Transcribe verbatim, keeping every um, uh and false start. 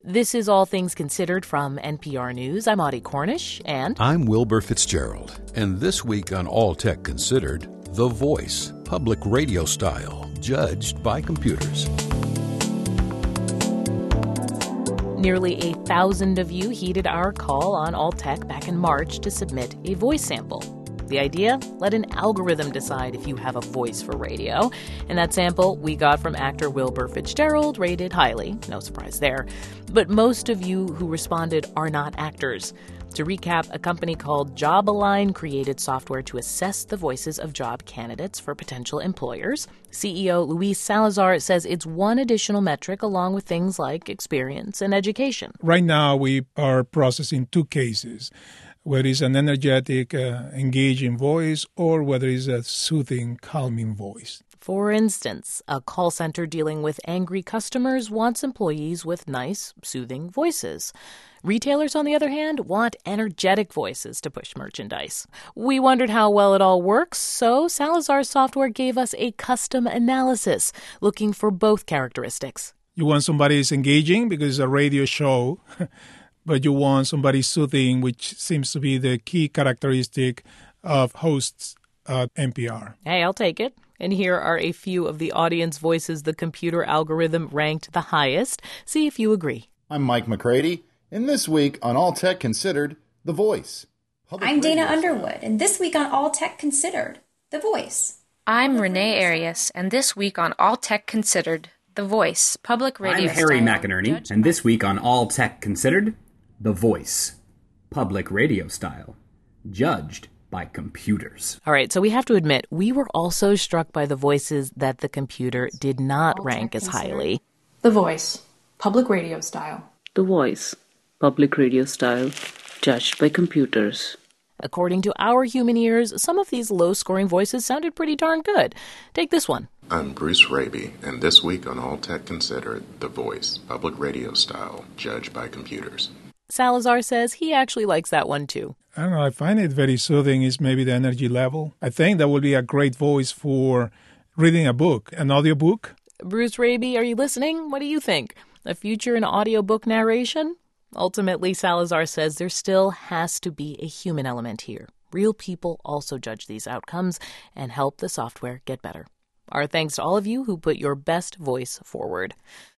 This is All Things Considered from N P R News. I'm Audie Cornish, and I'm Wilbur Fitzgerald. And this week on All Tech Considered, The Voice, public radio style, judged by computers. Nearly a thousand of you heeded our call on All Tech back in March to submit a voice sample. The idea? Let an algorithm decide if you have a voice for radio. And that sample we got from actor Wilbur Fitzgerald, rated highly. No surprise there. But most of you who responded are not actors. To recap, a company called JobAlign created software to assess the voices of job candidates for potential employers. C E O Luis Salazar says it's one additional metric along with things like experience and education. Right now, we are processing two cases, whether it's an energetic, uh, engaging voice or whether it's a soothing, calming voice. For instance, a call center dealing with angry customers wants employees with nice, soothing voices. Retailers, on the other hand, want energetic voices to push merchandise. We wondered how well it all works, so Salazar's software gave us a custom analysis looking for both characteristics. You want somebody who's engaging because it's a radio show, but you want somebody soothing, which seems to be the key characteristic of hosts at N P R. Hey, I'll take it. And here are a few of the audience voices the computer algorithm ranked the highest. See if you agree. I'm Mike McCready, and this week on All Tech Considered, The Voice. Public I'm Dana Underwood, and this week on All Tech Considered, The Voice. I'm Renee Arias, and this week on All Tech Considered, The Voice, public radio. I'm Harry style, McInerney, and this week on All Tech Considered, The Voice, public radio style, judged by computers. All right, so we have to admit, we were also struck by the voices that the computer did not All rank as highly. The Voice, public radio style. The Voice, public radio style, judged by computers. According to our human ears, some of these low-scoring voices sounded pretty darn good. Take this one. I'm Bruce Raby, and this week on All Tech Considered, The Voice, public radio style, judged by computers. Salazar says he actually likes that one too. I don't know, I find it very soothing is maybe the energy level. I think that would be a great voice for reading a book, an audiobook. Bruce Raby, are you listening? What do you think? A future in audiobook narration? Ultimately, Salazar says there still has to be a human element here. Real people also judge these outcomes and help the software get better. Our thanks to all of you who put your best voice forward.